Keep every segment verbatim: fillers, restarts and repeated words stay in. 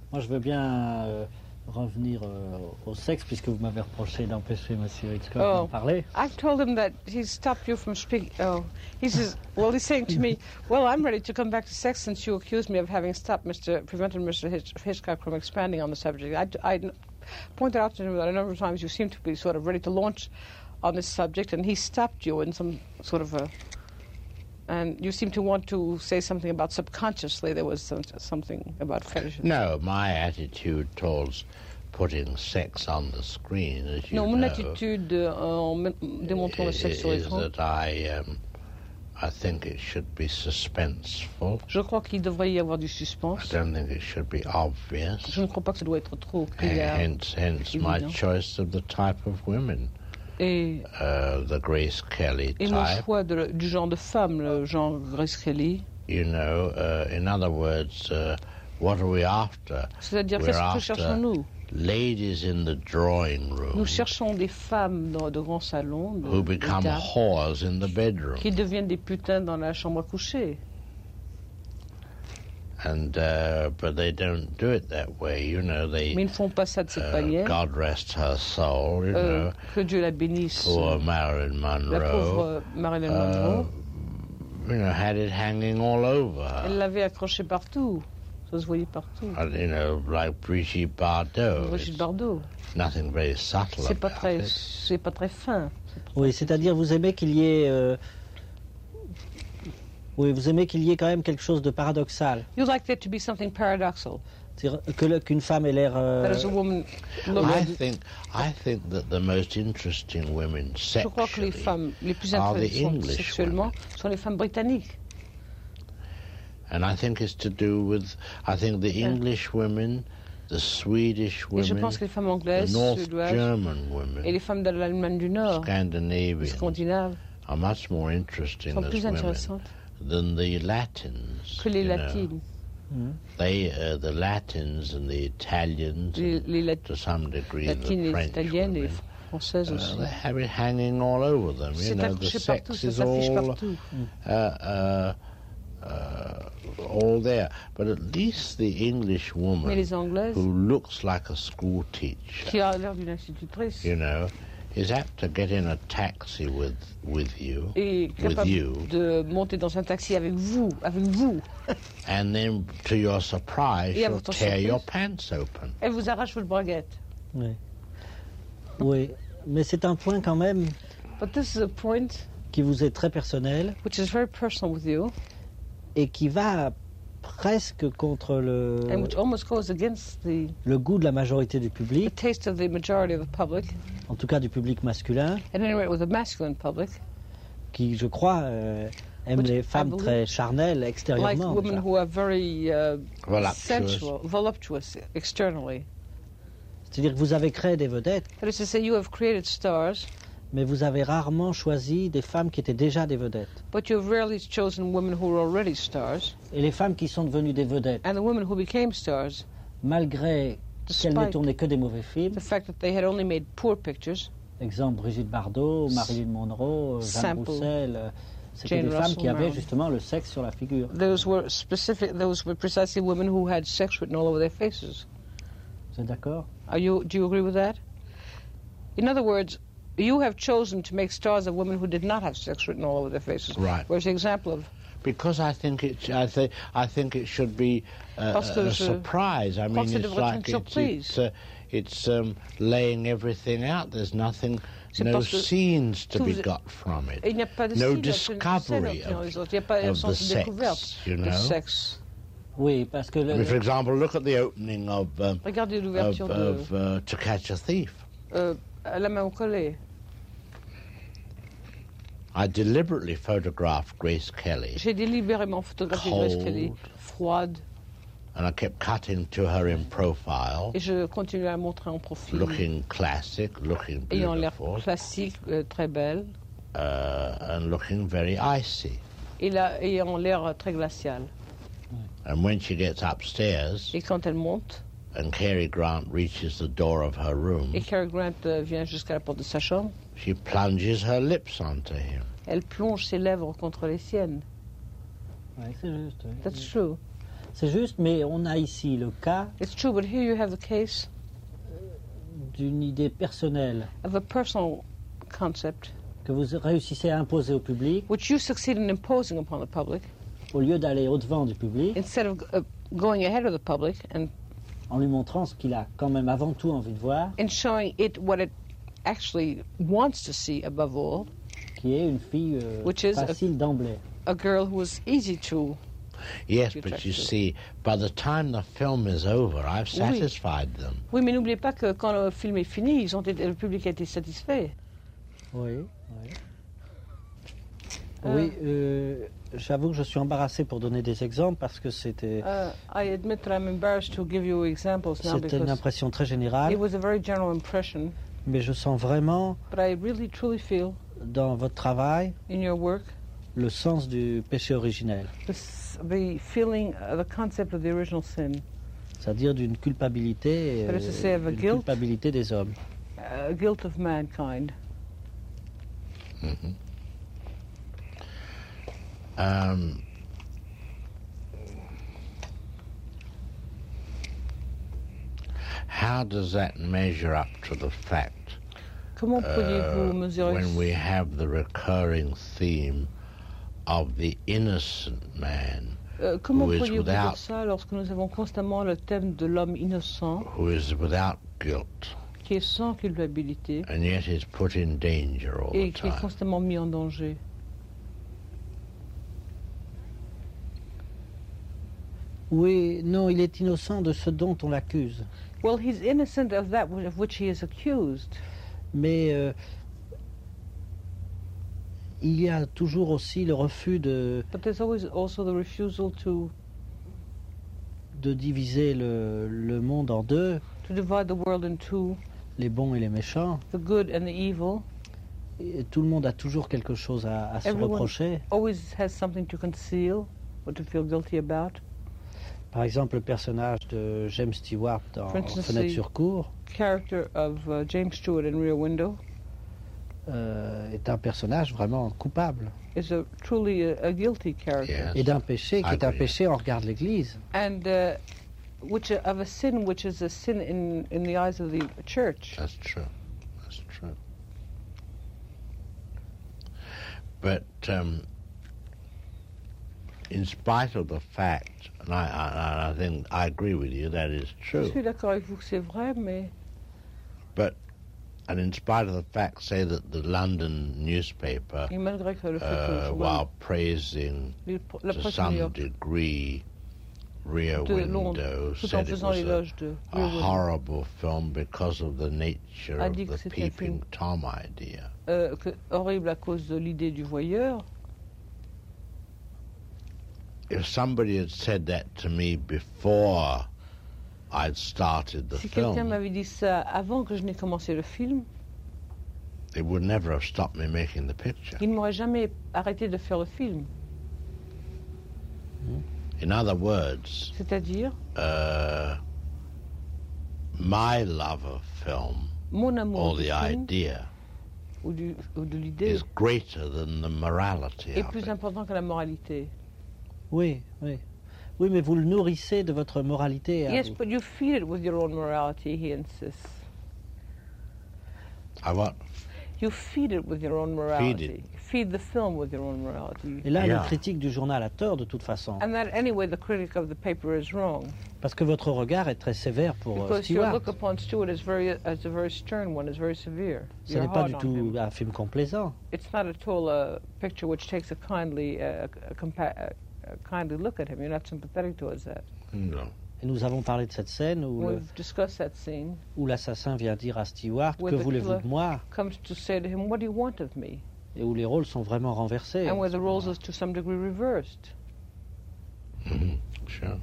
Moi, je veux bien euh, revenir euh, au sexe, puisque vous m'avez reproché d'empêcher M. Hitchcock Oh. d'en parler. I've told him that he's stopped you from speaking. Oh, he says, well, he's saying to me, well, I'm ready to come back to sex since you accused me of having stopped Mister prevented Mister Hitch- Hitchcock from expanding on the subject. I, I pointed out to him that a number of times you seem to be sort of ready to launch on this subject, and he stopped you in some sort of a. And you seem to want to say something about subconsciously there was some, something about fetishes. No, my attitude towards putting sex on the screen, as you Non, mon know, attitude euh, en me- démontrant le sexe sur is l'écran, that I, um, I think it should be suspenseful. je crois qu'il devrait y avoir du I suspense. don't think it should be obvious. Je ne crois pas que ça doit être trop Uh, clair. hence, hence my Évident. choice of the type of women, Et, uh, the Grace Kelly et mon type. choix de- du genre de femme, le genre Grace Kelly, You know, uh, in other words, uh, what are we after? c'est-à-dire We're qu'est-ce que after cherchons-nous? ladies in the drawing room Nous cherchons des femmes dans de grands salons, de, who des become dames, whores in the bedroom. qui deviennent des putains dans la chambre à coucher. And uh, but they don't do it that way, you know. They Mais ils ne font pas ça de cette uh, manière. God rest her soul, you Euh, know. que Dieu la bénisse. Poor Marilyn La Monroe, pauvre Marilyn uh, Monroe. you know, had it hanging all over her. Elle l'avait accroché partout. Ça se voyait partout. And, you know, like Brigitte Bardot. Brigitte It's Bardot. nothing very subtle C'est pas about très, it. c'est pas très fin. Oui, c'est-à-dire vous aimez qu'il y ait... euh, Oui, vous aimez qu'il y ait quand même quelque chose de paradoxal. You'd like there to be something paradoxal. C'est-à-dire que le- qu'une femme ait l'air... euh, That as a woman, I look, think I think that the most interesting women je crois que les sexually femmes les plus are the intéressantes English sexuellement women. sont les femmes britanniques. And I think it's to do with, I think the English women, the Swedish Et je women, pense que les femmes the anglaises, North suédoises German et women, les femmes de l'Allemagne du Nord, les Scandinavian, Scandinaves, are much more interesting sont as plus women intéressantes than the Latins. que les you know. latines. They, uh, the Latins and the Italians, Les, and les lat- to some degree latines, the les French italiennes et women, françaises uh, aussi. they have it hanging all over them. You C'est know, the accroché partout, sex ça is s'affiche all partout. uh, uh, uh, all there. But at least the English Mais woman les anglaises, who looks like a school teacher, qui a l'air d'une institutrice, you know, is apt to get in a taxi with with you, est with capable you, de monter dans un taxi avec vous, avec vous. and then to your surprise, Et à she'll votre tear your surprise. pants open. Elle vous arrache votre braguette. Oui. Oui, mais c'est un point quand même But this is a point qui vous est très personnel which is very personal with you et qui va presque contre le, and which almost goes against the, le goût de la majorité du the public, taste of the majority of the public, en tout cas du public masculin, at any rate with the masculine public, qui, je crois, euh, aime Which les I femmes believe- très charnelles like extérieurement. women déjà. who are very uh, Voluptuous. sensual, voluptuous externally. C'est-à-dire que vous avez créé des vedettes, That is to say, you have created stars, mais vous avez rarement choisi des femmes qui étaient déjà des vedettes. but you have rarely chosen women who were already stars. Et les femmes qui sont devenues des vedettes, And the women who became stars, malgré qu'elles n'aient despite tourné que des mauvais films, the fact that they had only made poor pictures, exemple Brigitte Bardot, Marilyn Monroe, Jeanne Sample. Roussel, euh, c'était Jane des femmes Russell, qui avaient Marilyn. justement le sexe sur la figure. those were specific. Those were precisely women who had sex written all over their faces. Vous êtes d'accord? Are you? Do you agree with that? In other words, you have chosen to make stars of women who did not have sex written all over their faces. Right. Whereas the example of Because I think it, I think, I think it should be uh, Parce que a, a je surprise. I crois mean, que ça it's devrait être like une it's, surprise. it's, uh, it's um, laying everything out. There's nothing, C'est no parce que scenes to tout be vous- got from it. Et il n'y a pas de No style, discovery absolument, of- les autres. Il n'y a pas un of the sens de sex, découverte you du know. sexe. Oui, parce que I le, mean, for example, look at the opening of um, Regardez of, l'ouverture de of uh, To Catch a Thief. euh, à la main au collet. I deliberately photographed Grace Kelly, J'ai délibérément photographié Grace Cold. Kelly, froide, and I kept cutting to her in profile, et je continuais à montrer en profil, looking classic, looking ayant l'air beautiful, classique, euh, très belle, uh, and looking very icy. et là, ayant l'air très glacial. And when she gets upstairs, Et quand elle monte, and Cary Grant reaches the door of her room, et Cary Grant euh, vient jusqu'à la porte de sa chambre, she plunges her lips onto him. elle plonge ses lèvres contre les siennes. Ouais, c'est juste. oui. That's true. C'est juste, mais on a ici le cas It's true, but here you have the case d'une idée personnelle of a personal concept que vous réussissez à imposer au public which you succeed in imposing upon the public au lieu d'aller au-devant du public instead of uh, going ahead of the public and en lui montrant ce qu'il a quand même avant tout envie de voir, in showing it what it actually wants to see above all, qui est une fille euh, Which is a- facile d'emblée. a girl who is easy to. Yes, You but try you to- see, by the time the film is over, I've Oui. satisfied them. Oui, mais n'oubliez pas que quand le film est fini, ils ont été, le public a été satisfait. Oui, oui. Euh. Oui, euh, j'avoue que je suis embarrassé pour donner des exemples parce que c'était Uh, I admit that I'm embarrassed to give you examples now c'était une because impression très générale, it was a very general impression, mais je sens vraiment but I really truly feel dans votre travail in your work le sens du péché originel, the, s- the feeling, uh, the concept of the original sin, c'est-à-dire d'une culpabilité, That is to say, of a d'une guilt. culpabilité des hommes. uh, guilt of mankind. Mhm. Um, how does that measure up to the fact Comment pourriez-vous uh, mesurer when we have the recurring theme of the innocent man euh, comment who is pourriez-vous without- dire ça lorsque nous avons constamment le thème de l'homme innocent who is without guilt qui est sans culpabilité and yet is put in danger all et the qui est time? constamment mis en danger? Oui, non, il est innocent de ce dont on l'accuse. Well, he's innocent of that wh- of which he is accused. Mais euh, il y a toujours aussi le refus de, But there's always also the refusal to, de diviser le, le monde en deux, to divide the world in two, les bons et les méchants. the good and the evil. Et tout le monde a toujours quelque chose à, à se Everyone- reprocher. Always has something to conceal or to feel guilty about. Par exemple, le personnage de James Stewart dans For instance, Fenêtre the- sur cour Character of uh, James Stewart in Rear Window euh, est un personnage vraiment coupable. is a truly a, a guilty character. Yes. Et d'un péché qui est un Agree. péché en regard de l'Église. And uh, which uh, of a sin which is a sin in, in the eyes of the church. That's true. That's true. But um, in spite of the fact, and I, I, I think I agree with you, that is Je true. suis d'accord avec vous que c'est vrai, mais And in spite of the fact, say that the London newspaper, et malgré que le fait que uh, le journal- while praising les- la to presse de New some York degree Rear de Londres, Window, tout en said it faisant was a, l'éloge de a Rear Window, horrible film because of the nature A of dit que the c'était un peeping film Tom idea. euh, que- horrible à cause de l'idée du voyeur. If somebody had said that to me before I'd started the Si quelqu'un film, m'avait dit ça avant que je n'ai commencé le film, it would never have stopped me making the picture. il ne m'aurait jamais arrêté de faire le film. In other words, C'est-à-dire, uh, my love of film, mon amour or du the film idea, ou, du- ou de l'idée is greater than the morality est of plus it. important que la moralité. Oui, oui. Oui, mais vous le nourrissez de votre moralité. à Yes, vous. but you feed it with your own morality, he insists. I what? You feed it with your own morality. Feed the film with your own morality. Et là, Yeah. le critique du journal a tort de toute façon, And that anyway, the critic of the paper is wrong. parce que votre regard est très sévère pour euh, Because your Stewart. look upon Stewart is very, as a very stern one, is very severe. Ce You're n'est pas hard du on tout him. un film complaisant. It's not at all a picture which takes a kindly, uh, a compa- a a kindly look at him. You're not sympathetic towards that. No. Et nous avons parlé de cette scène où, le- We've discussed that scene. où l'assassin vient dire à Stewart With que the voulez-vous killer. de moi, Comes to say to him, "What do you want of me?" et où les rôles sont vraiment renversés. And where the roles is to some degree reversed. Mhm. Sure.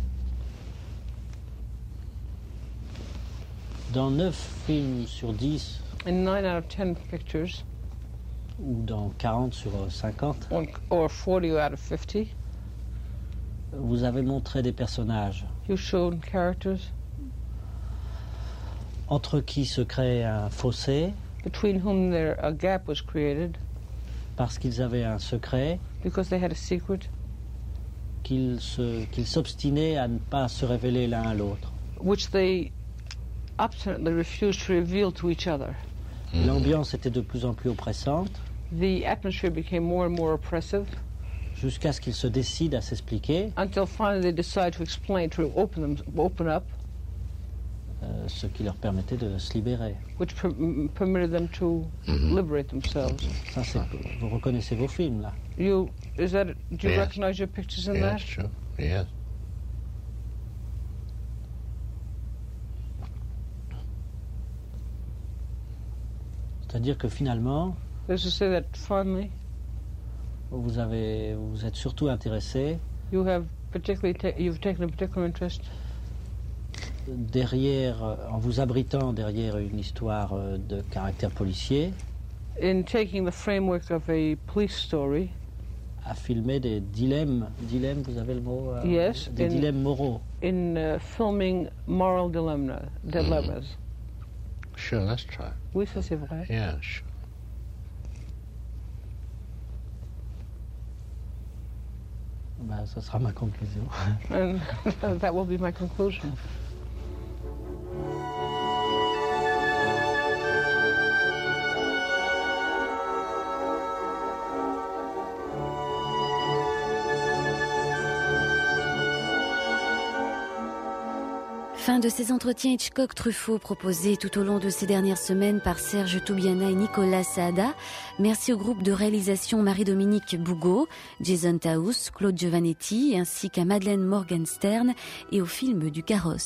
Dans neuf films sur dix, In nine out of ten pictures, ou dans quarante sur cinquante, or or forty out of fifty, vous avez montré des personnages you've shown characters entre qui se crée un fossé between whom there a gap was created parce qu'ils avaient un secret because they had a secret qu'ils se, qu'ils s'obstinaient à ne pas se révéler l'un à l'autre. Which they obstinately refused to reveal to each other. Mm. L'ambiance était de plus en plus oppressante. The atmosphere became more and more oppressive. Jusqu'à ce qu'ils se décident à s'expliquer. Until finally they decide to explain, to open them, open up. Euh, ce qui leur permettait de se libérer. Which per permitted them to mm-hmm. liberate themselves. Ça, c'est, vous reconnaissez vos films là? You is that? Do you yes. recognize your pictures in yes, that? Sure. Yes. C'est-à-dire que finalement, There's to say that finally, vous avez, vous êtes surtout intéressé. You have particularly ta you've taken a particular interest. Derrière, en vous abritant derrière une histoire de caractère policier, in taking the framework of a police story, à filmer des dilemmes, dilemmes, vous avez le mot, euh, yes, des in, dilemmes moraux. In uh, filming moral dilemma, dilemmas. Mm. Sure, let's try. Oui, ça c'est vrai. Yeah, sure. Ben, ça sera ma conclusion. And that will be my conclusion. Fin de ces entretiens Hitchcock-Truffaut proposés tout au long de ces dernières semaines par Serge Toubiana et Nicolas Saada. Merci au groupe de réalisation Marie-Dominique Bougot, Jason Taus, Claude Giovannetti, ainsi qu'à Madeleine Morgenstern et au film du Carrosse.